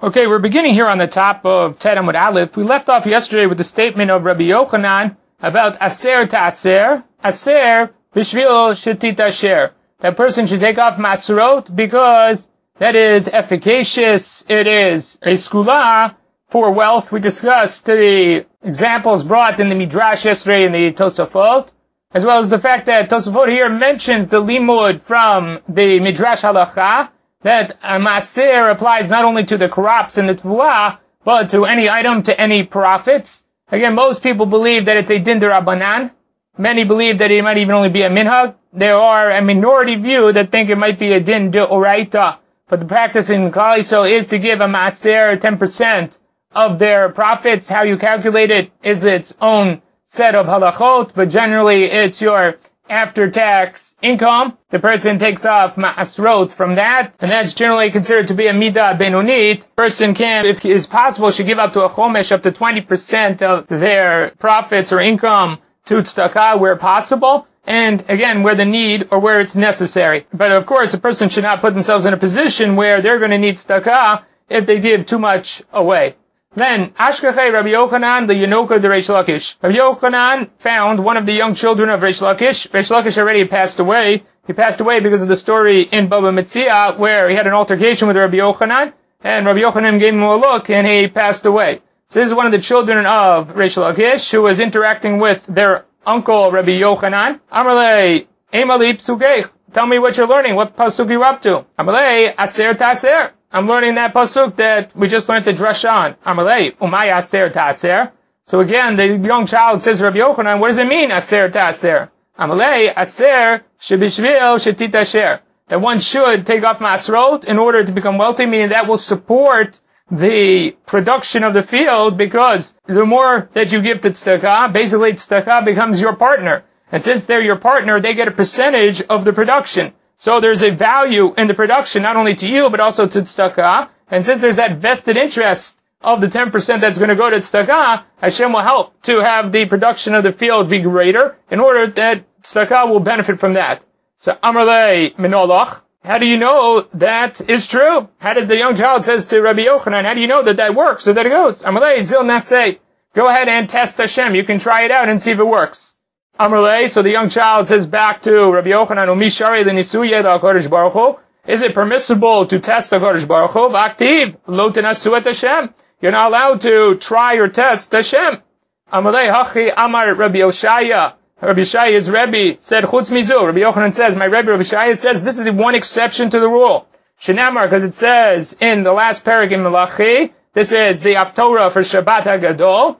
Okay, we're beginning here on the top of Tet Amud Aleph. We left off yesterday with the statement of Rabbi Yochanan about aser ta'aser, aser b'shvil shetitasher. That person should take off masrot because that is efficacious. It is a skula for wealth. We discussed the examples brought in the Midrash yesterday in the Tosafot, as well as the fact that Tosafot here mentions the limud from the Midrash Halacha, that a maser applies not only to the crops and the tevuah, but to any item, to any profits. Again, most people believe that it's a din d'Rabbanan. Many believe that it might even only be a minhag. There are a minority view that think it might be a din d'oraita. But the practice in Klal Yisrael is to give a maser 10% of their profits. How you calculate it is its own set of halachot, but generally it's your after-tax income. The person takes off ma'asrot from that, and that's generally considered to be a midah benunit. Person can, if it is possible, should give up to a chomesh up to 20% of their profits or income to tzedakah where possible, and again, where the need or where it's necessary. But of course, a person should not put themselves in a position where they're going to need tzedakah if they give too much away. Then, Ashkechei Rabbi Yochanan, the Yenoka de Reish Lakish. Rabbi Yochanan found one of the young children of Reish Lakish. Reish Lakish already passed away. He passed away because of the story in Baba Metzia, where he had an altercation with Rabbi Yochanan, and Rabbi Yochanan gave him a look, and he passed away. So this is one of the children of Reish Lakish, who was interacting with their uncle, Rabbi Yochanan. Amarle, Emali Psukeich. Tell me what you're learning. What pasuk you up to? Amarle, Aser Taser. I'm learning that pasuk that we just learned the drasha on. Amalei, umay aser ta'aser. So again, the young child says, Rabbi Yochanan, what does it mean, aser ta'aser? Amalei, aser shebishvil shetitasher. That one should take off masrot in order to become wealthy, meaning that will support the production of the field, because the more that you give to tzedakah, basically tzedakah becomes your partner. And since they're your partner, they get a percentage of the production. So there's a value in the production, not only to you, but also to tzedakah. And since there's that vested interest of the 10% that's going to go to tzedakah, Hashem will help to have the production of the field be greater, in order that tzedakah will benefit from that. So, Amarle Minoloch, how do you know that is true? How did the young child says to Rabbi Yochanan, how do you know that that works, or that it goes? Amarle Zil Naseh, go ahead and test Hashem. You can try it out and see if it works. Amarle, so the young child says back to Rabbi Yochanan, Umishari l'nisuye l'HaKadosh Baruch Hu, is it permissible to test the HaKadosh Baruch Hu? V'aktiv, lo tenasu et Hashem. You're not allowed to try or test Hashem. Amarle, hachi amar Rabbi Yoshaya. Rabbi Yoshaya's Rebbe said, chutz mizu. Rabbi Yochanan says, my Rebbe Rabbi Yoshaya says, this is the one exception to the rule. Shenamar, because it says in the last parak in Malachi, this is the Haftorah for Shabbat HaGadol,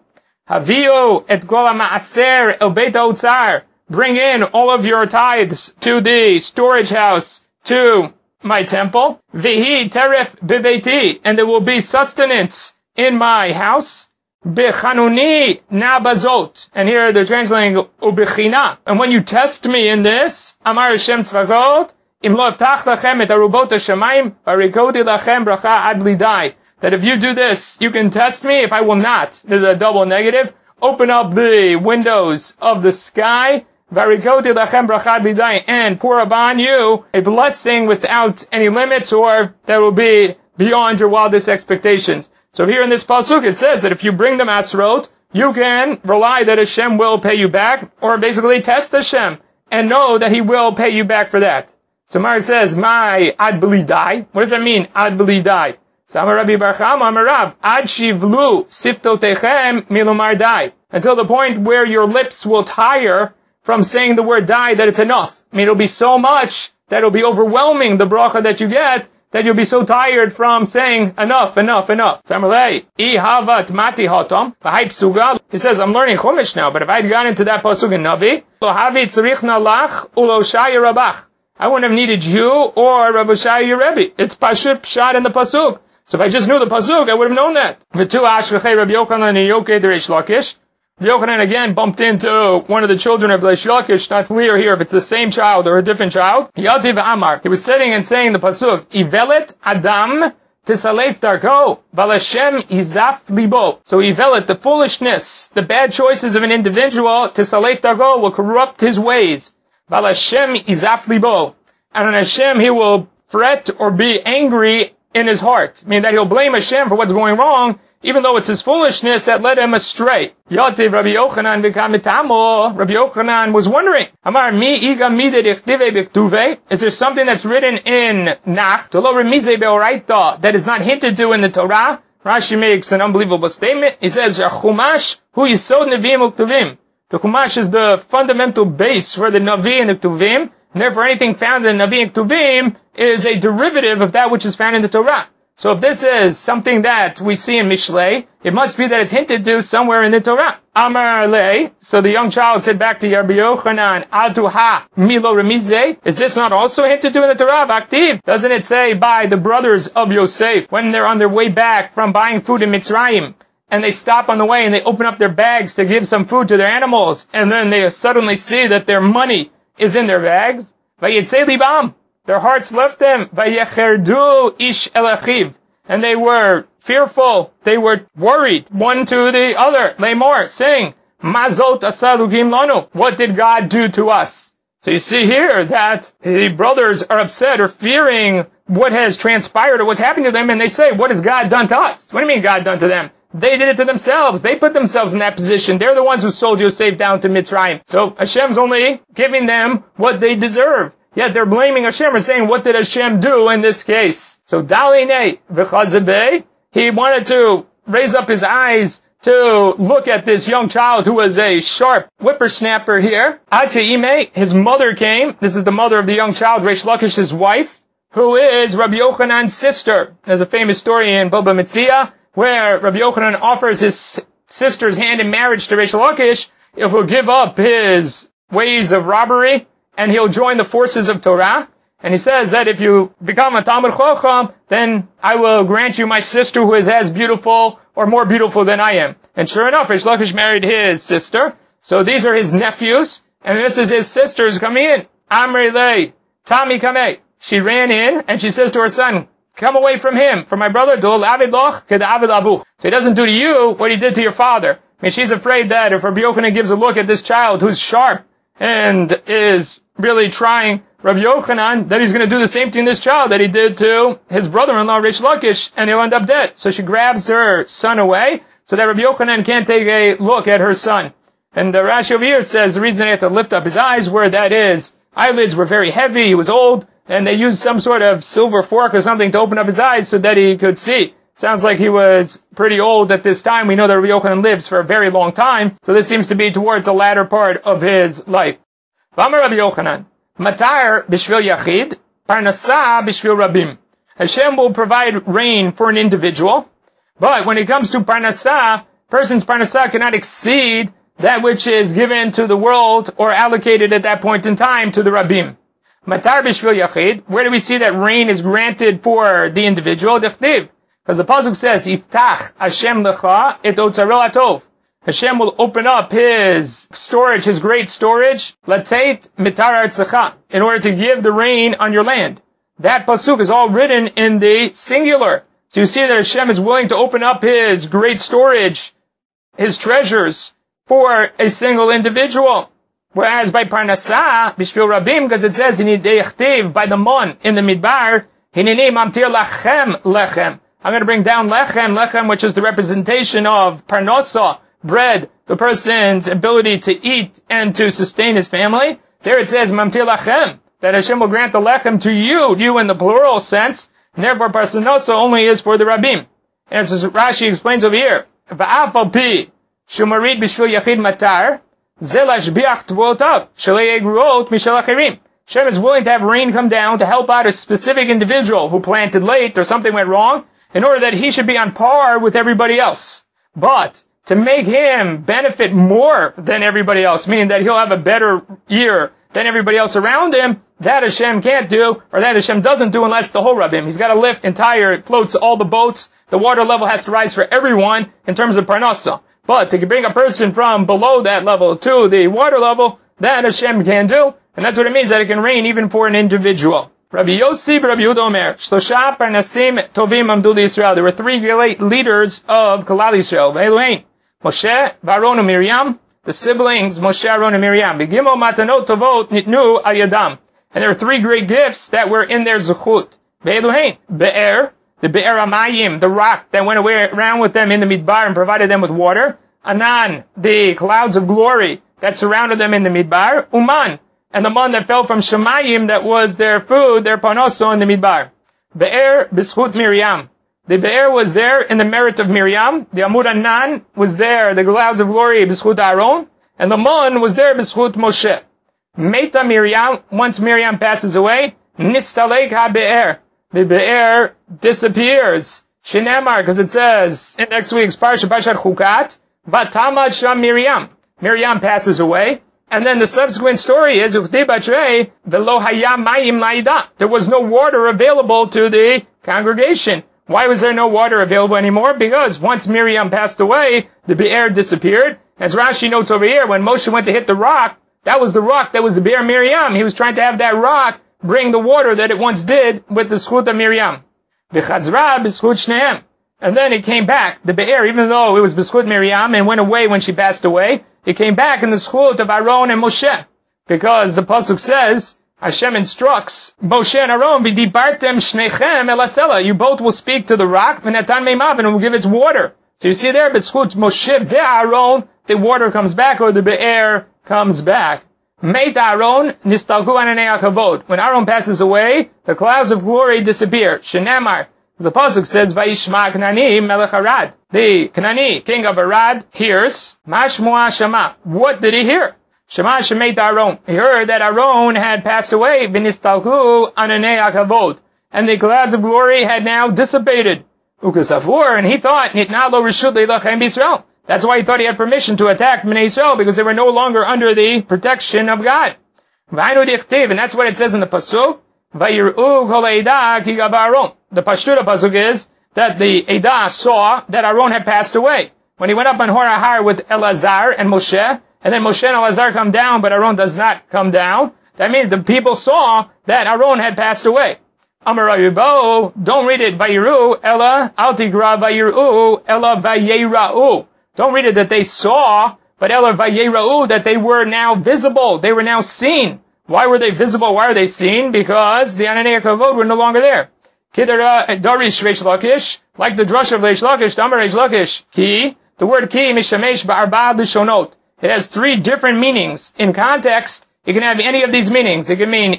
Haviu et kol ha'ma'aser el beit ha'otzar. Bring in all of your tithes to the storage house, to my temple. Vihi teref bebeiti, and there will be sustenance in my house. Bechanuni nabazot, and here they're translating ubechina. And when you test me in this, Amar Hashem Tzvakot, im lo avtach lachem et arubot hashamayim, varikoti lachem bracha ad lidai. That if you do this, you can test me if I will not. There's a double negative. Open up the windows of the sky, and pour upon you a blessing without any limits, or that will be beyond your wildest expectations. So here in this pasuk, it says that if you bring the masrot, you can rely that Hashem will pay you back, or basically test Hashem, and know that He will pay you back for that. So Mar says, my ad belidai. What does that mean, ad belidai? Samar Rabbi Bar Chama Amar Rav, ad shivlu siftotechem milumar dai. Until the point where your lips will tire from saying the word dai, that it's enough. I mean, it'll be so much that it'll be overwhelming the bracha that you get, that you'll be so tired from saying enough, enough, enough. Samarlei, I havat mati hotom, v'hai psuga. He says, I'm learning Chumash now, but if I'd gone into that pasuk in Navi, lo havi tzrichna lach ulo shaya rabach. I wouldn't have needed you or Rabbi Shai your Rebbe. It's pashut pshat in the pasuk. So if I just knew the pasuk, I would have known that. V'tu ashkechei Rabbi Yochanan and Yoke de Reish Lakish. Rabbi Yochanan again bumped into one of the children of Reish Lakish. Not clear here if it's the same child or a different child. Yativ Amar. He was sitting and saying the pasuk, Ivelet Adam tisalef darko, v'Hashem izaf libo. So Ivelet, the foolishness, the bad choices of an individual, tisalef darko, will corrupt his ways. V'Hashem izaf libo. And on Hashem he will fret or be angry in his heart, meaning that he'll blame Hashem for what's going wrong, even though it's his foolishness that led him astray. Yativ Rabbi Yochanan v'kamitamo. Rabbi Yochanan was wondering, Amar mi iga mided ichtive b'ktuve? Is there something that's written in Nach, to lo remize beoraita, that is not hinted to in the Torah? Rashi makes an unbelievable statement. He says, Chumash hu yisod neviim uktuvim. The Chumash is the fundamental base for the Navi and the Ktuvim, and therefore anything found in the Navi and Ktuvim is a derivative of that which is found in the Torah. So if this is something that we see in Mishlei, it must be that it's hinted to somewhere in the Torah. Amar lei, so the young child said back to Rabbi Yochanan, Atuha milo remize, is this not also hinted to in the Torah? Aktiv, doesn't it say by the brothers of Yosef, when they're on their way back from buying food in Mitzrayim, and they stop on the way and they open up their bags to give some food to their animals, and then they suddenly see that their money is in their bags? Vayitzei libam, their hearts left them. Vayecherdu ish el achiv, and they were fearful, they were worried, one to the other. Lemor, saying, Mazot asalugim lanu, what did God do to us? So you see here that the brothers are upset or fearing what has transpired or what's happening to them, and they say, what has God done to us? What do you mean God done to them? They did it to themselves. They put themselves in that position. They're the ones who sold Yosef down to Mitzrayim. So Hashem's only giving them what they deserve. Yet they're blaming Hashem or saying, what did Hashem do in this case? So Daline v'chazabeh, he wanted to raise up his eyes to look at this young child who was a sharp whippersnapper here. Acheime, his mother came. This is the mother of the young child, Reish Lakish's wife, who is Rabbi Yochanan's sister. There's a famous story in Baba Metzia, where Rabbi Yochanan offers his sister's hand in marriage to Reish Lakish if he'll give up his ways of robbery and he'll join the forces of Torah. And he says that if you become a Talmud Chacham, then I will grant you my sister who is as beautiful or more beautiful than I am. And sure enough, Reish Lakish married his sister. So these are his nephews, and this is his sisters coming in. Amri lei, Tami kamei. She ran in and she says to her son, come away from him, from my brother. So he doesn't do to you what he did to your father. I mean, she's afraid that if Rabbi Yochanan gives a look at this child who's sharp and is really trying Rabbi Yochanan, that he's going to do the same thing to this child that he did to his brother-in-law, Reish Lakish, and he'll end up dead. So she grabs her son away so that Rabbi Yochanan can't take a look at her son. And the Rashi over here says the reason he had to lift up his eyes were that his eyelids were very heavy, he was old, and they used some sort of silver fork or something to open up his eyes so that he could see. Sounds like he was pretty old at this time. We know that Rabbi Yochanan lives for a very long time, so this seems to be towards the latter part of his life. V'amar Rabbi Yochanan, Matar b'shvil yachid, parnasa b'shvil rabim. Hashem will provide rain for an individual, but when it comes to parnasa, person's parnasa cannot exceed that which is given to the world or allocated at that point in time to the rabim. Matar b'shvil yachid, where do we see that rain is granted for the individual? Dechtiv. Because the pasuk says, Yiftach Hashem lecha et otzaro atov. Hashem will open up his storage, his great storage, latzeit mitar artzecha, in order to give the rain on your land. That pasuk is all written in the singular. So you see that Hashem is willing to open up his great storage, his treasures, for a single individual. Whereas by parnasa, b'shvil rabim, because it says, by the mon, in the midbar, hineni mamtir lachem lechem. I'm going to bring down lechem, which is the representation of parnasa, bread, the person's ability to eat and to sustain his family. There it says, mamtir lachem, that Hashem will grant the lechem to you in the plural sense, and therefore parnasa only is for the rabim. And as Rashi explains over here, va'afal pi, shumarid b'shvil yachid matar, zelashbiach tvotav, shalei egruot mishal achirim. Hashem is willing to have rain come down to help out a specific individual who planted late or something went wrong, in order that he should be on par with everybody else. But to make him benefit more than everybody else, meaning that he'll have a better year than everybody else around him, that Hashem can't do, or that Hashem doesn't do unless the whole Rabbim. He's got to lift entire, it floats all the boats, the water level has to rise for everyone in terms of parnasa. But to bring a person from below that level to the water level, that Hashem can do, and that's what it means that it can rain even for an individual. Rabbi Yossi, Rabbi Yehuda Omer, Shlosha Parnasim Tovim Amdu Yisrael. There were three great leaders of Kalal Yisrael. Ve'eluhein, Moshe, Aaron, and Miriam, the siblings Moshe, Aaron, and Miriam. V'gimel matanot tovot nitnu al yadam. And there were three great gifts that were in their zuchut. Ve'eluhein, Be'er, the Be'er Amayim, the rock that went around with them in the Midbar and provided them with water. Anan, the clouds of glory that surrounded them in the Midbar. Uman, and the man that fell from Shemayim that was their food, their panoso in the Midbar. Be'er B'schut Miriam. The Be'er was there in the merit of Miriam. The Amud Anan was there, the clouds of glory, B'schut Aaron. And the man was there, B'schut Moshe. Meta Miriam, once Miriam passes away, Nistalek ha-Be'er. The Be'er disappears. Shinemar, because it says in next week's Parsha, Parshat Chukat, Vatamad Sham Miriam. Miriam passes away. And then the subsequent story is, there was no water available to the congregation. Why was there no water available anymore? Because once Miriam passed away, the Be'er disappeared. As Rashi notes over here, when Moshe went to hit the rock, that was the rock that was the Be'er Miriam. He was trying to have that rock bring the water that it once did with the Schut of Miriam. V'chazra b'schut shnehem. And then it came back, the Be'er, even though it was b'schut Miriam and went away when she passed away, it came back in the schut of Aaron and Moshe. Because the Pasuk says, Hashem instructs Moshe and Aaron, V'dibartem shnechem el hasela. You both will speak to the rock, v'natan meimav, and it will give its water. So you see there, b'schut Moshe ve'Aaron, the water comes back, or the Be'er comes back. Meit Aaron, nistalku ananei hakavod. When Aaron passes away, the clouds of glory disappear. Shenemar. The Pasuk says, Vayishma Knani melech Arad. The Knani, king of Arad, hears, Mashmoa Shema. What did he hear? Shema Shemeit Aaron. He heard that Aaron had passed away, V'nistalku ananei hakavod. And the clouds of glory had now dissipated. Ukasafur, and he thought, Nitna lo reshut leilachem b'Yisrael. That's why he thought he had permission to attack Bnei Yisrael, because they were no longer under the protection of God. V'hainu dichtiv, and that's what it says in the Pasuk, Vayir'u kol eidah ki gav Aaron. The Pashtuta Pasuk is that the Eidah saw that Aaron had passed away. When he went up on Hor HaHar with Elazar and Moshe, and then Moshe and Elazar come down, but Aaron does not come down, that means the people saw that Aaron had passed away. Amar Ayyubo, don't read it Vayiru, Ella, Altigra Vayiru, Ella Vayera'u. Don't read it that they saw, but Ella Vayera'u, that they were now visible, they were now seen. Why were they visible? Why are they seen? Because the Ananei HaKavod were no longer there. Kidara Darish Reish Lakish, like the drush of Reish Lakish, Damar Reish Lakish, Ki, the word Ki, Mishamesh Ba'arba Lishonot. It has three different meanings. In context, it can have any of these meanings. It can mean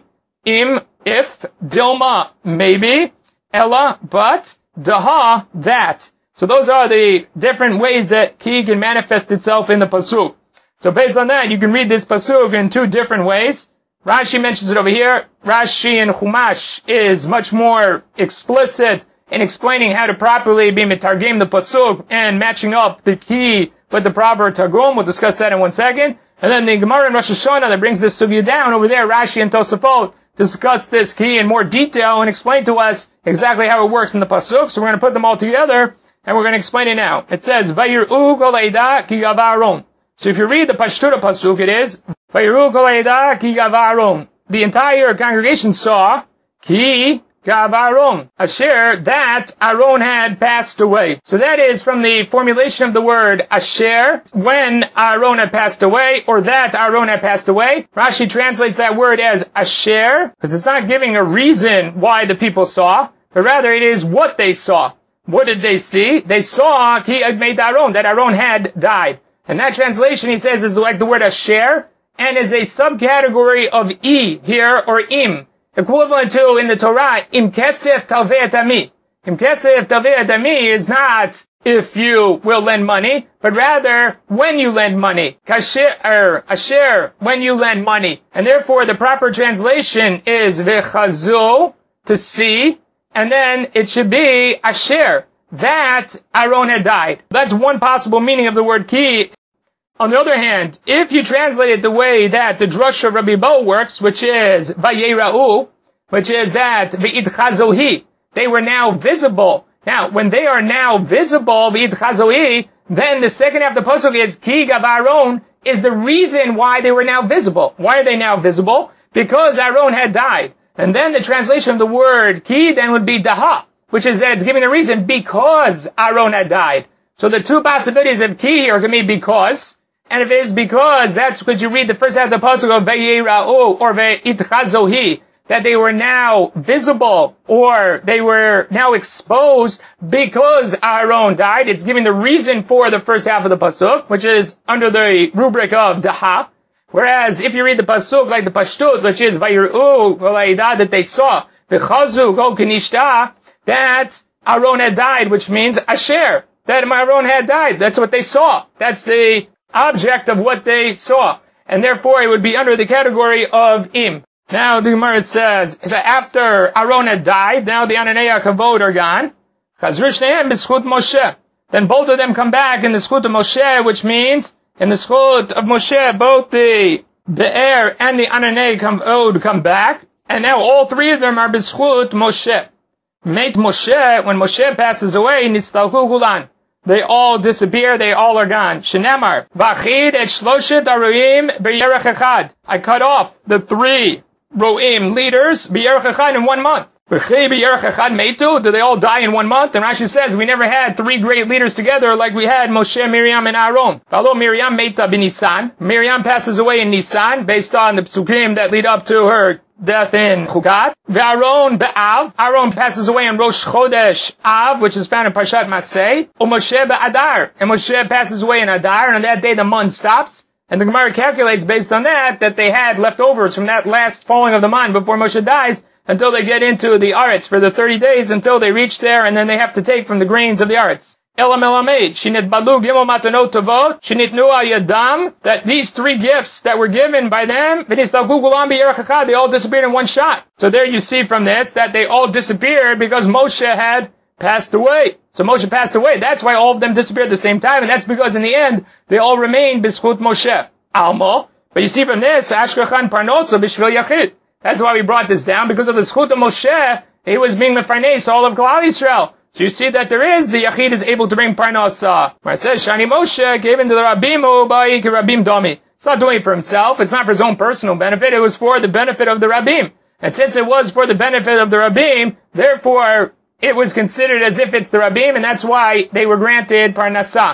im, if, Dilma, maybe, Ella, but, Daha, that. So those are the different ways that Ki can manifest itself in the Pasuk. So based on that, you can read this Pasuk in two different ways. Rashi mentions it over here. Rashi in Chumash is much more explicit in explaining how to properly be mitargim the Pasuk and matching up the Ki with the proper Targum. We'll discuss that in 1 second. And then the Gemara in Rosh Hashanah that brings this sugya down over there, Rashi and Tosafot, discuss this Ki in more detail and explain to us exactly how it works in the Pasuk. So we're going to put them all together and we're going to explain it now. It says, Vayir'u kol eidah ki gav Aaron. So if you read the Pashtuta Pasuk, it is, Vayir'u kol eidah ki gav Aaron. The entire congregation saw, Ki gav Aaron, Asher, that Aaron had passed away. So that is from the formulation of the word Asher, when Aaron had passed away, or that Aaron had passed away. Rashi translates that word as Asher, because it's not giving a reason why the people saw, but rather it is what they saw. What did they see? They saw Ki Agmeit Aaron, that Aaron had died. And that translation, he says, is like the word Asher, and is a subcategory of here, or im. Equivalent to, in the Torah, im kesef talvei et ami. Im kesef talvei et ami is not if you will lend money, but rather when you lend money. Asher, when you lend money. And therefore, the proper translation is v'chazu, to see, and then it should be Asher, that Aaron had died. That's one possible meaning of the word Ki. On the other hand, if you translate it the way that the drush of Rabbi Bo works, which is Vayera'u, which is that V'idchazohi, they were now visible. Now, when they are now visible, V'idchazohi, then the second half of the pasuk is Ki gav Aaron, is the reason why they were now visible. Why are they now visible? Because Aaron had died. And then the translation of the word Ki then would be Daha, which is that it's giving the reason because Aaron had died. So the two possibilities of Ki here can be because, and if it is because, that's because you read the first half of the pasuk of Vayera'u or Ve'itchazohi, that they were now visible, or they were now exposed because Aaron died. It's giving the reason for the first half of the pasuk, which is under the rubric of daha. Whereas if you read the pasuk like the pashtut, which is vayir'u v'laidah, that they saw v'chazu kol kenishta, that Aaron had died, which means asher, that Aaron had died. That's what they saw. That's the object of what they saw. And therefore it would be under the category of im. Now the Gemara says that after Aaron had died, now the Ananei HaKavod are gone. Chazru shnehem b'schut Moshe. Then both of them come back in the schut of Moshe, which means in the schut of Moshe, both the Be'er and the Ananei HaKavod come back. And now all three of them are b'schut Moshe. Mate Moshe, when Moshe passes away, nistalku kulan. They all disappear, they all are gone. Shenemar, v'achid et shloshet aruim b'yerech echad. I cut off the 3 roim leaders b'yerech echad in 1 month. V'chi b'yerech echad meitu. Do they all die in 1 month? And Rashi says we never had 3 great leaders together like we had Moshe, Miriam, and Aaron. V'alo Miriam meita b'Nisan. Miriam passes away in Nisan based on the psukim that lead up to her death in Chukat. V'Aaron be'Av. Aaron passes away in Rosh Chodesh Av, which is found in Parshat Masei. Moshe be'Adar. And Moshe passes away in Adar, and on that day the month stops. And the Gemara calculates based on that they had leftovers from that last falling of the month before Moshe dies until they get into the Aretz for the 30 days until they reach there, and then they have to take from the grains of the Aretz. Elam Elamed, Shinit Balu Gimel Matanot Tavot, Shinit Nu'a Yadam, that these 3 gifts that were given by them, they all disappeared in one shot. So there you see from this that they all disappeared because Moshe had passed away. So Moshe passed away. That's why all of them disappeared at the same time, and that's because in the end, they all remained B'schut Moshe. Almo. But you see from this, Ashkachan Parnosa B'shvil Yachid. That's why we brought this down, because of the Schut of Moshe, he was being Mefarnes all of Klal Yisrael. So you see that there is, the Yachid is able to bring Parnasa. Where it says, Shani Moshe gave into the Rabim U'bai Rabim Domi. It's not doing it for himself, it's not for his own personal benefit, it was for the benefit of the Rabim. And since it was for the benefit of the Rabim, therefore, it was considered as if it's the Rabim, and that's why they were granted Parnasa.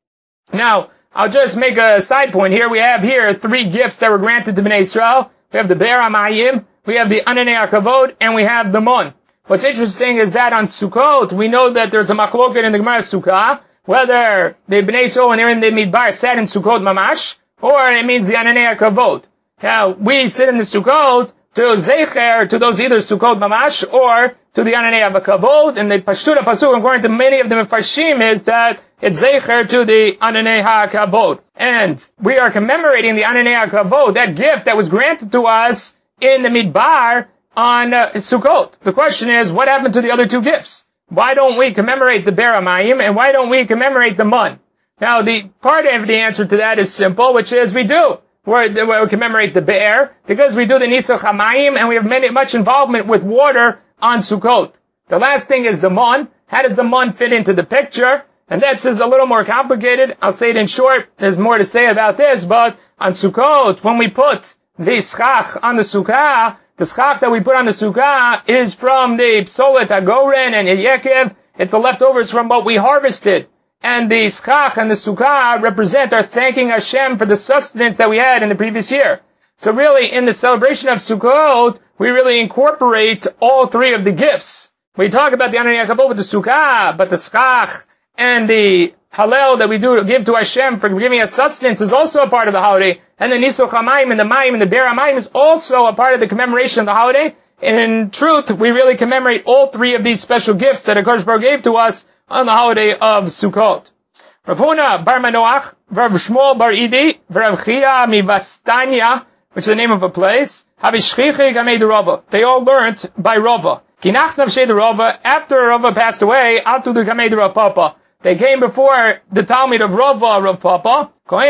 Now, I'll just make a side point here. We have here 3 gifts that were granted to Bnei Israel. We have the Be'er HaMayim, we have the Ananei HaKavod, and we have the Mon. What's interesting is that on Sukkot, we know that there's a machloket in the Gemara Sukkah, whether the Bnei Yisrael, when they're in the Midbar, sat in Sukkot Mamash, or it means the Ananei HaKavod. Now, we sit in the Sukkot to Zecher, to those either Sukkot Mamash, or to the Ananei HaKavod, and the Pashtuta Pasuk, according to many of the Mefarshim, is that it's Zecher to the Ananei HaKavod. And we are commemorating the Ananei HaKavod, that gift that was granted to us in the Midbar, on Sukkot. The question is, what happened to the other 2 gifts? Why don't we commemorate the Be'er HaMayim, and why don't we commemorate the Mon? Now, the part of the answer to that is simple, which is we do. We commemorate the Be'er, because we do the Nisuch HaMayim, and we have much involvement with water on Sukkot. The last thing is the Mon. How does the Mon fit into the picture? And that's a little more complicated. I'll say it in short. There's more to say about this, but on Sukkot, when we put the schach on the Sukkah, the schach that we put on the Sukkah is from the Psolet HaGoren and Yekev. It's the leftovers from what we harvested. And the schach and the Sukkah represent our thanking Hashem for the sustenance that we had in the previous year. So really, in the celebration of Sukkot, we really incorporate all 3 of the gifts. We talk about the Ananei HaKavod with the Sukkah, but the schach and the Hallel that we give to Hashem for giving us sustenance is also a part of the holiday. And the Nisuch HaMayim and the Mayim and the Be'er HaMayim is also a part of the commemoration of the holiday. And in truth, we really commemorate all 3 of these special gifts that HaKadosh Baruch Hu gave to us on the holiday of Sukkot. Rav Huna bar Manoach, Rav Shmuel bar Idi, Rav Chia Mivastanya, which is the name of a place, Havishchichi Gamei de Rava. They all learned by Rava. Kinach Navshei de Rava, after Rava passed away, Atu de Gamei de Rav Papa. They came before the Talmud of Rava, Rav Papa.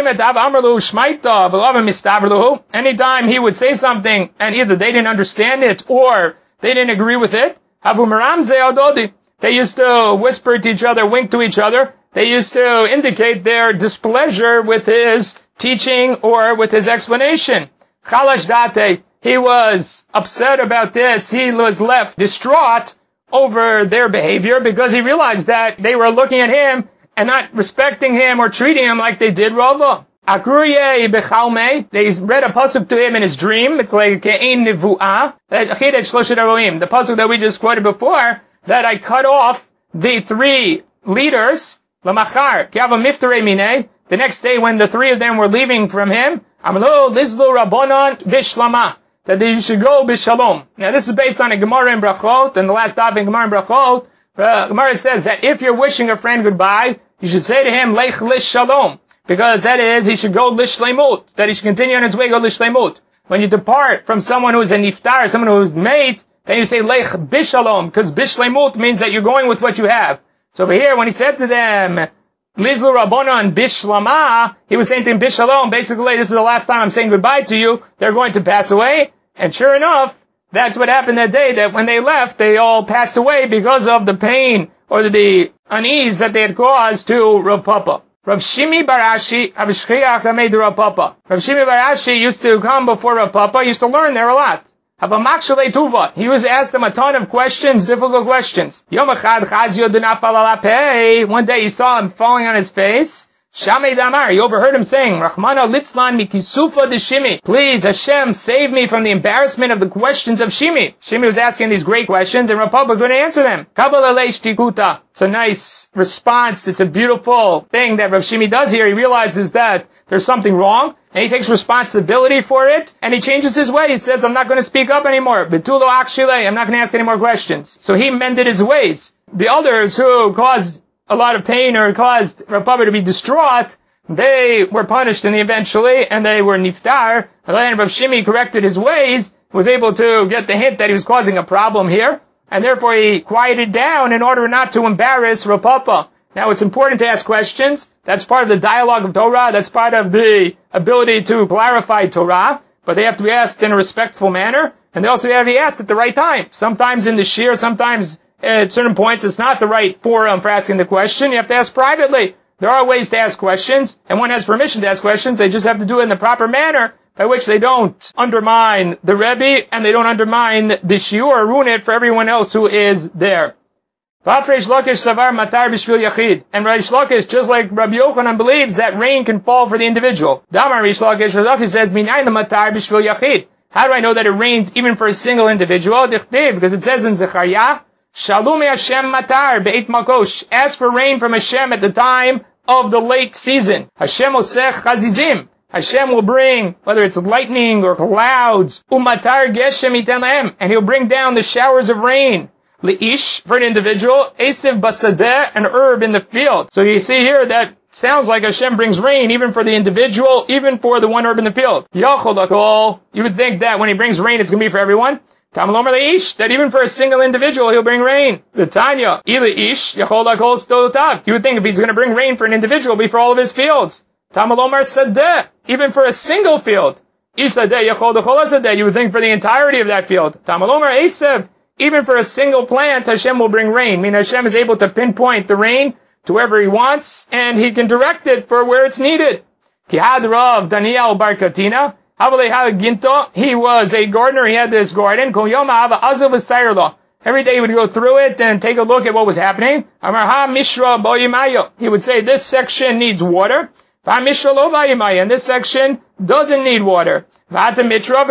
Anytime he would say something, and either they didn't understand it, or they didn't agree with it, they used to whisper to each other, wink to each other. They used to indicate their displeasure with his teaching or with his explanation. Chalash date, he was upset about this. He was left distraught over their behavior because he realized that they were looking at him and not respecting him or treating him like they did Rava. Akuryeh bechalme, they read a pasuk to him in his dream. It's like ke'ein nevu'ah. The pasuk that we just quoted before, that I cut off the 3 leaders, l'machar, ki'ava miftarei minei. The next day when the 3 of them were leaving from him, amlo lizlu rabbanon bishlama, that they should go bishalom. Now this is based on a Gemara in Brachot, and the last daf in Gemara in Brachot, Gemara says that if you're wishing a friend goodbye, you should say to him, Lech lish shalom, because that is, he should go lish leimut, that he should continue on his way, go lish leimut. When you depart from someone who is a niftar, someone who is mate, then you say Lech bishalom, because bishleimut means that you're going with what you have. So over here, when he said to them, Lizlu Rabbanon Bishlama, he was saying to him, Bishalom, basically, this is the last time I'm saying goodbye to you, they're going to pass away. And sure enough, that's what happened that day, that when they left, they all passed away because of the pain or the unease that they had caused to Rav Papa. Rav Shimi Barashi, Avishchiach Hamed Rav Papa. Rav Shimi Barashi used to come before Rav Papa, used to learn there a lot. He was asked them a ton of questions, difficult questions. One day he saw him falling on his face. Shamei Damar, he overheard him saying, Rahmana litzlan mikisufa de Shimi. Please, Hashem, save me from the embarrassment of the questions of Shimi. Shimi was asking these great questions, and Rav Papa couldn't answer them. Kabbalah leishtikuta. It's a nice response. It's a beautiful thing that Rav Shimi does here. He realizes that there's something wrong, and he takes responsibility for it, and he changes his way. He says, I'm not going to speak up anymore. Betulo akshile, I'm not going to ask any more questions. So he mended his ways. The others who caused a lot of pain or caused Rav Papa to be distraught, they were punished eventually, and they were niftar. And then Rav Shimi corrected his ways, was able to get the hint that he was causing a problem here, and therefore he quieted down in order not to embarrass Rav Papa. Now it's important to ask questions. That's part of the dialogue of Torah. That's part of the ability to clarify Torah. But they have to be asked in a respectful manner. And they also have to be asked at the right time. Sometimes in the shir, sometimes at certain points it's not the right forum for asking the question. You have to ask privately. There are ways to ask questions. And one has permission to ask questions. They just have to do it in the proper manner, by which they don't undermine the Rebbe and they don't undermine the shiur or ruin it for everyone else who is there. And Reish Lakish, just like Rabbi Yochanan, believes that rain can fall for the individual. Damar Reish Lakish says, how do I know that it rains even for a single individual? Because it says in Zechariah, Shalom Hashem matar be'et makosh. Ask for rain from Hashem at the time of the late season. Hashem osech chazizim. Hashem will bring, whether it's lightning or clouds, umatar geshem iten lahem, and He'll bring down the showers of rain. Le'ish, for an individual, Esev basadeh, an herb in the field. So you see here that sounds like Hashem brings rain even for the individual, even for the one herb in the field. Yachol lakol, you would think that when He brings rain, it's going to be for everyone. Tamalomer le'ish, that even for a single individual, He'll bring rain. V'tanya, ileish, yachol lakol stotav. You would think if He's going to bring rain for an individual, it'll be for all of his fields. Tamalomer sadeh, even for a single field. Isadeh, yachol lakol sadeh, you would think for the entirety of that field. Tamalomer esev, even for a single plant, Hashem will bring rain. I mean, Hashem is able to pinpoint the rain to wherever He wants, and He can direct it for where it's needed. Kihad Rav Daniel Bar Katina, he was a gardener, he had this garden. Every day he would go through it and take a look at what was happening. He would say, this section needs water, and this section doesn't need water. So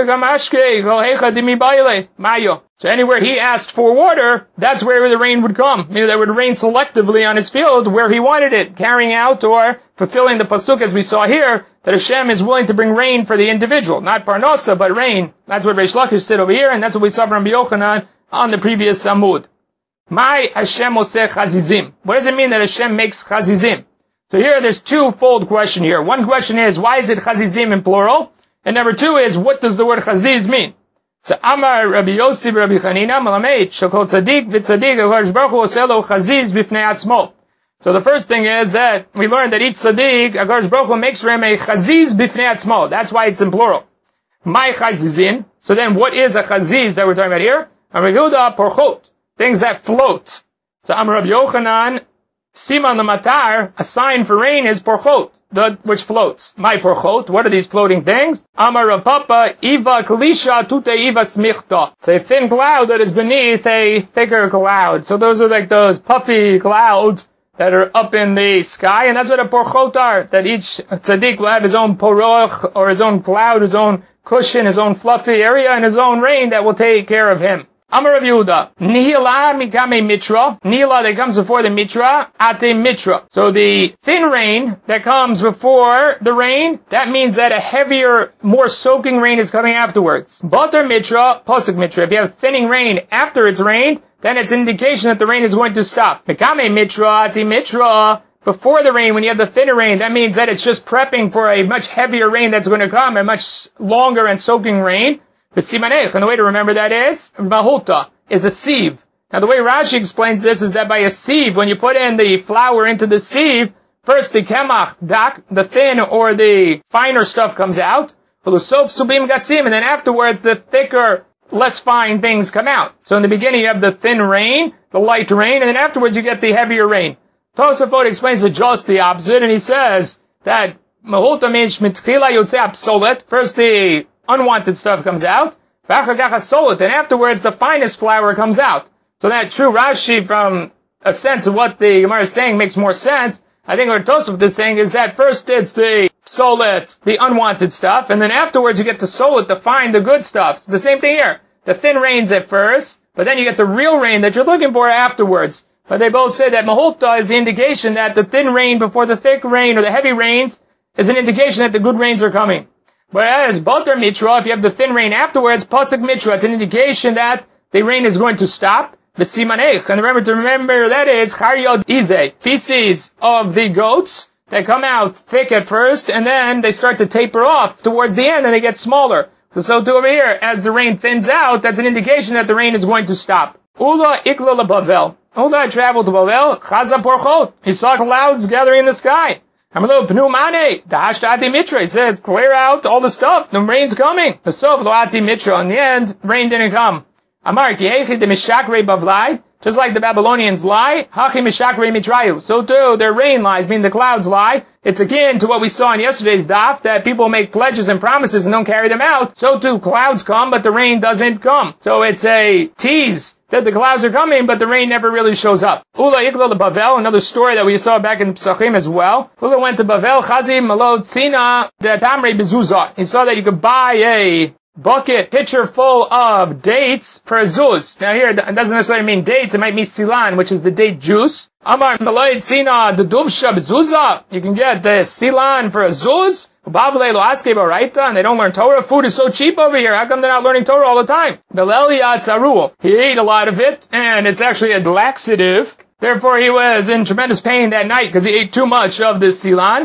anywhere he asked for water, that's where the rain would come. Meaning that it would rain selectively on his field where he wanted it, carrying out or fulfilling the pasuk as we saw here, that Hashem is willing to bring rain for the individual. Not parnasa, but rain. That's what Reish Lakish said over here, and that's what we saw from Rabbi Yochanan on the previous Amud. My Hashem oseh chazizim. What does it mean that Hashem makes chazizim? So here there's two-fold question here. One question is, why is it chazizim in plural? And number two is, what does the word chaziz mean? So Amar Rabbi Yossi Rabbi Chanina Malamed Shokol Tzadik V'Tzadik HaKadosh Baruch Hu Oselo Chaziz B'fnei Atzmo. So the first thing is that we learned that each Tzadik HaKadosh Baruch Hu makes for him a Chaziz B'fnei Atzmo. That's why it's in plural. My Chazizin. So then what is a Chaziz that we're talking about here? Amar Yehuda Porchot. Things that float. So Amar Rabbi Yochanan Siman L'Matar, a sign for rain is Porchot, which floats. My Porchot, what are these floating things? Amar Rav Papa, Iva Kalisha Tute Iva Smichta. It's a thin cloud that is beneath a thicker cloud. So those are like those puffy clouds that are up in the sky, and that's what a porchot are, that each tzaddik will have his own poroch, or his own cloud, his own cushion, his own fluffy area, and his own rain that will take care of him. Amar Rav Yehuda, Nihila mikame mitra, Nihila that comes before the mitra, ate mitra. So the thin rain that comes before the rain, that means that a heavier, more soaking rain is coming afterwards. Batar mitra, pasuk mitra. If you have thinning rain after it's rained, then it's an indication that the rain is going to stop. Mikame mitra, ate mitra. Before the rain, when you have the thinner rain, that means that it's just prepping for a much heavier rain that's going to come, a much longer and soaking rain. B'simanech, and the way to remember that is, mahulta, is a sieve. Now the way Rashi explains this is that by a sieve, when you put in the flour into the sieve, first the kemach, dak, the thin or the finer stuff comes out, v'lusop subim gasim, and then afterwards the thicker, less fine things come out. So in the beginning you have the thin rain, the light rain, and then afterwards you get the heavier rain. Tosafot explains it just the opposite, and he says that mahulta means mitchila yotzei apsolet, first the unwanted stuff comes out, and afterwards the finest flour comes out. So that true Rashi, from a sense of what the Gemara is saying, makes more sense. I think what Tosafot is saying is that first it's the solet, the unwanted stuff, and then afterwards you get the solet, the fine, the good stuff. The same thing here. The thin rain's at first, but then you get the real rain that you're looking for afterwards. But they both say that mahulta is the indication that the thin rain before the thick rain or the heavy rains is an indication that the good rains are coming. Whereas batar mitra, if you have the thin rain afterwards, pasuk mitra, it's an indication that the rain is going to stop. B'simanech, and remember that is charyod ize, feces of the goats that come out thick at first, and then they start to taper off towards the end, and they get smaller. So too over here, as the rain thins out, that's an indication that the rain is going to stop. Ula ikla leBavel. Ula traveled to Bavel, chaza porchot. He saw clouds gathering in the sky. He says, clear out all the stuff, the rain's coming. In the end, rain didn't come. Just like the Babylonians lie, so too their rain lies, meaning the clouds lie. It's akin to what we saw in yesterday's daf, that people make pledges and promises and don't carry them out. So too clouds come, but the rain doesn't come. So it's a tease that the clouds are coming, but the rain never really shows up. Ula ikla leBavel, another story that we saw back in Pesachim as well. Ula went to Bavel, chazim malot tzina de tamre bezuzah. He saw that you could buy a pitcher full of dates for a zuz. Now here, it doesn't necessarily mean dates, it might mean silan, which is the date juice. Amar malot tzina de duvsha bezuzah. You can get the silan for a zuz. And they don't learn Torah. Food is so cheap over here. How come they're not learning Torah all the time? He ate a lot of it, and it's actually a laxative. Therefore, he was in tremendous pain that night because he ate too much of this silan.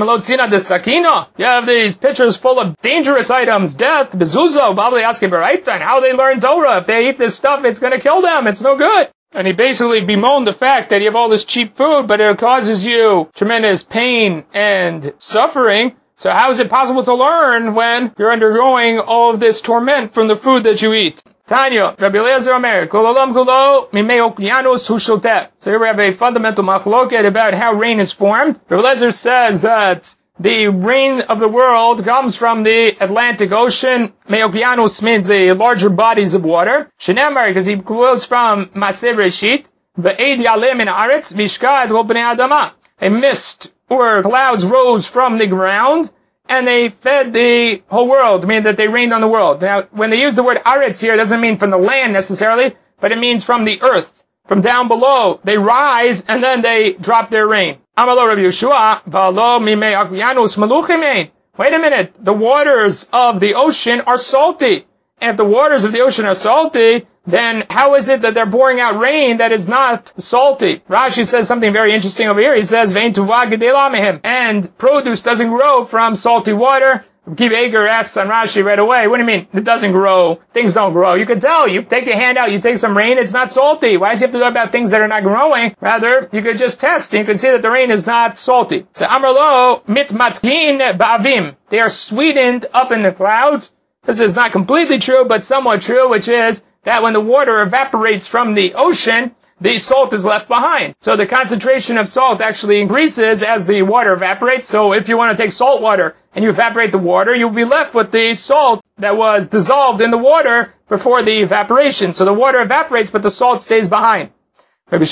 You have these pitchers full of dangerous items, death, bezuzo, and how they learn Torah. If they eat this stuff, it's going to kill them. It's no good. And he basically bemoaned the fact that you have all this cheap food, but it causes you tremendous pain and suffering. So how is it possible to learn when you're undergoing all of this torment from the food that you eat? Tanya, Rabbi Eliezer Omer, Kol Olam Kulo Mimei Okeanos Hu Shoteh. So here we have a fundamental machloket about how rain is formed. Rabbi Eliezer says that the rain of the world comes from the Atlantic Ocean. Mei Okeanos means the larger bodies of water. Shenemar, because he quotes from Maseh Reshit, Ve'ed Yaleh Min Haaretz Vishka Et Kol Bnei Adama. A mist or clouds rose from the ground, and they fed the whole world, meaning that they rained on the world. Now, when they use the word aretz here, it doesn't mean from the land necessarily, but it means from the earth. From down below, they rise, and then they drop their rain. Amalo Rabbi Yeshua, v'alo mimei akyanus maluchimein. Wait a minute, the waters of the ocean are salty. And if the waters of the ocean are salty, then how is it that they're pouring out rain that is not salty? Rashi says something very interesting over here. He says, Vein tuva gedela mehem. And produce doesn't grow from salty water. Kib Eger asks on Rashi right away, what do you mean? It doesn't grow. Things don't grow. You can tell. You take your hand out, you take some rain, it's not salty. Why does he have to talk about things that are not growing? Rather, you could just test and you can see that the rain is not salty. So Amrlo mitmatkin ba'avim. They are sweetened up in the clouds. This is not completely true, but somewhat true, which is that when the water evaporates from the ocean, the salt is left behind. So the concentration of salt actually increases as the water evaporates. So if you want to take salt water and you evaporate the water, you'll be left with the salt that was dissolved in the water before the evaporation. So the water evaporates, but the salt stays behind. Rabbi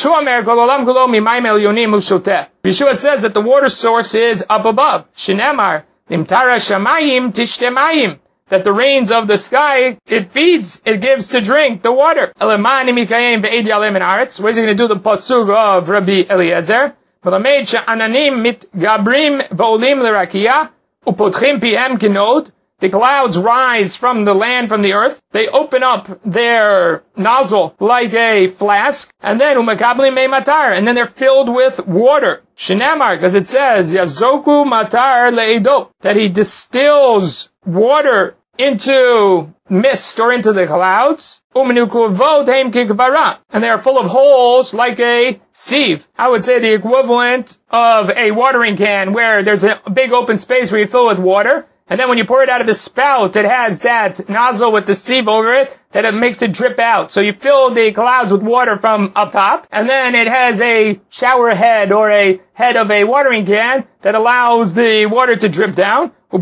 Yeshua says that the water source is up above. Shinemar, Nimtara Shamayim Tishtemayim. That the rains of the sky, it feeds, it gives to drink, the water. What is he going to do? The pasuk of Rabbi Eliezer. The clouds rise from the land, from the earth. They open up their nozzle like a flask, and then and then they're filled with water. Shinamar, because it says Yazoku matar le'edo, that he distills water into mist or into the clouds. And they are full of holes like a sieve. I would say the equivalent of a watering can where there's a big open space where you fill with water. And then when you pour it out of the spout, it has that nozzle with the sieve over it that it makes it drip out. So you fill the clouds with water from up top, and then it has a shower head or a head of a watering can that allows the water to drip down. And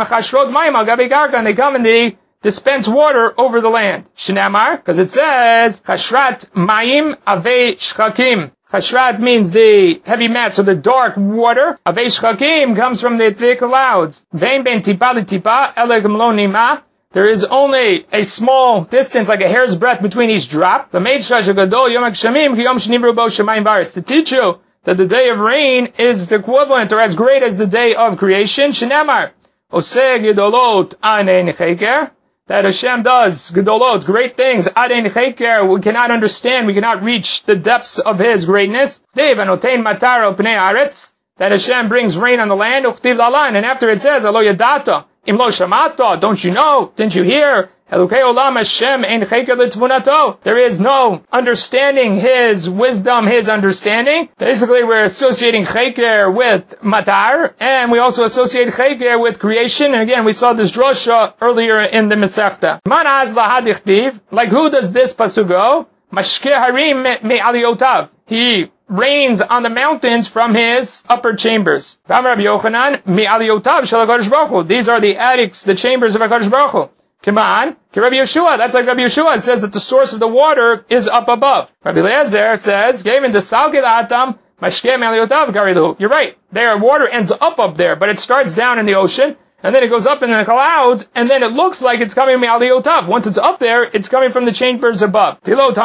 they come and they dispense water over the land. Shinamar, because it says, Chashrat Mayim Ave Shchakim. Chashrat means the heavy mat, so the dark water. Avei Shchakim comes from the thick clouds. Vein ben tipa l'tipa, ele gemlo nima. There is only a small distance, like a hair's breadth, between each drop. The Meitzrash Gadol Yom HaGshamim Ki Yom Shnivru Bo Shemayim V'Aretz. To teach you that the day of rain is the equivalent or as great as the day of creation. Shinamar Oseh Gedolot Anein Cheker. That Hashem does Gedolot, great things. Adein Cheker, we cannot understand, we cannot reach the depths of His greatness. Dev Anotein Matar al Pnei Aretz, that Hashem brings rain on the land. Uchtiv Lalan, and after it says Alo Yadata, Im Lo Shamata, don't you know? Didn't you hear? Elukei Olam Hashem Ein Cheker L'Tvunato. There is no understanding His wisdom, His understanding. Basically, we're associating Cheker with Matar, and we also associate Cheker with creation. And again, we saw this drosha earlier in the Masechta. Man Az Lahadichtiv, like who does this pasuk go? Mashke Harim Me Aliotav. He rains on the mountains from his upper chambers. These are the attics, the chambers of HaKadosh Baruch Hu. Come on, Rabbi Yeshua, that's like Rabbi Yeshua. It says that the source of the water is up above. Rabbi Eliezer says, you're right, their water ends up there, but it starts down in the ocean, and then it goes up in the clouds, and then it looks like it's coming from Aliotav. Once it's up there, it's coming from the chambers above.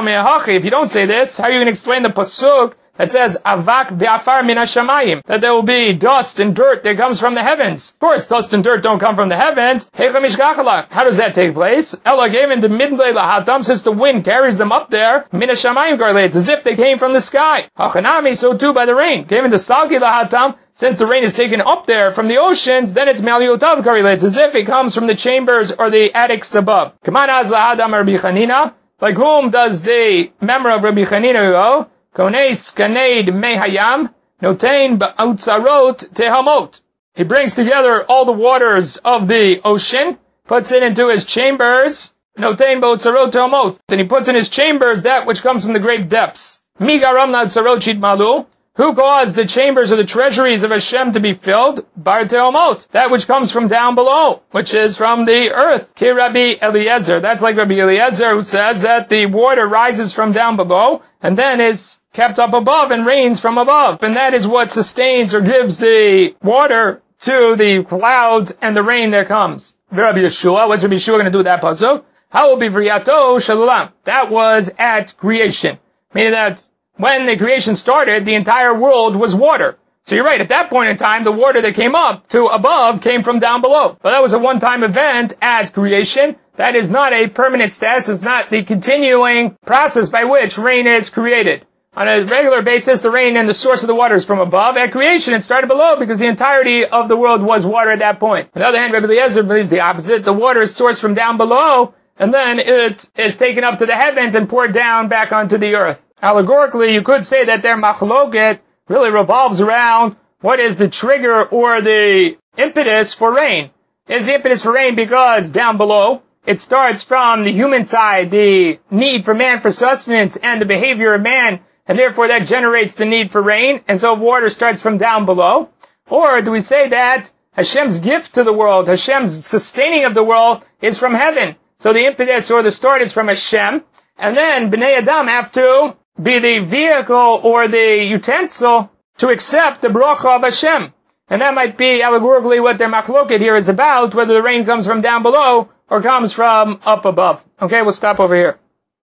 If you don't say this, how are you going to explain the pasuk that says, Avak v'afar min hashamayim, that there will be dust and dirt that comes from the heavens? Of course, dust and dirt don't come from the heavens. How does that take place? Ella gave in the midlay lahatam, since the wind carries them up there, min hashamayim garle, it's as if they came from the sky. Hachanami, so too by the rain. Gave in the salki lahatam, since the rain is taken up there from the oceans, then it's maliotav garle, it's as if it comes from the chambers or the attics above. Kamanaz lahadam Rabbi Chanina, like whom does the member of Rabbi Chanina go? Kones kaneid mehayam notain ba'utzarot tehamot. He brings together all the waters of the ocean, puts it into his chambers, notain ba'utzarot tehamot. And he puts in his chambers that which comes from the great depths. Migaram la'utzarot shitmalu. Who caused the chambers or the treasuries of Hashem to be filled? Bar tehamot. That which comes from down below, which is from the earth. Ki Rabbi Eliezer. That's like Rabbi Eliezer, who says that the water rises from down below and then is kept up above and rains from above. And that is what sustains or gives the water to the clouds and the rain that comes. Rabbi Yeshua, what's Rabbi Yeshua going to do with that pasuk? How will be vriyato shalulam? That was at creation. Meaning that when the creation started, the entire world was water. So you're right, at that point in time, the water that came up to above came from down below. But that was a one-time event at creation. That is not a permanent status. It's not the continuing process by which rain is created. On a regular basis, the rain and the source of the water is from above. At creation, it started below because the entirety of the world was water at that point. On the other hand, Rabbi Eliezer believes the opposite. The water is sourced from down below, and then it is taken up to the heavens and poured down back onto the earth. Allegorically, you could say that their machloket really revolves around what is the trigger or the impetus for rain. Is the impetus for rain because down below, it starts from the human side, the need for man for sustenance and the behavior of man, and therefore that generates the need for rain, and so water starts from down below? Or do we say that Hashem's gift to the world, Hashem's sustaining of the world is from heaven? So the impetus or the start is from Hashem, and then Bnei Adam have to be the vehicle or the utensil to accept the bracha of Hashem. And that might be allegorically what their machloket here is about, whether the rain comes from down below or comes from up above. Okay, we'll stop over here.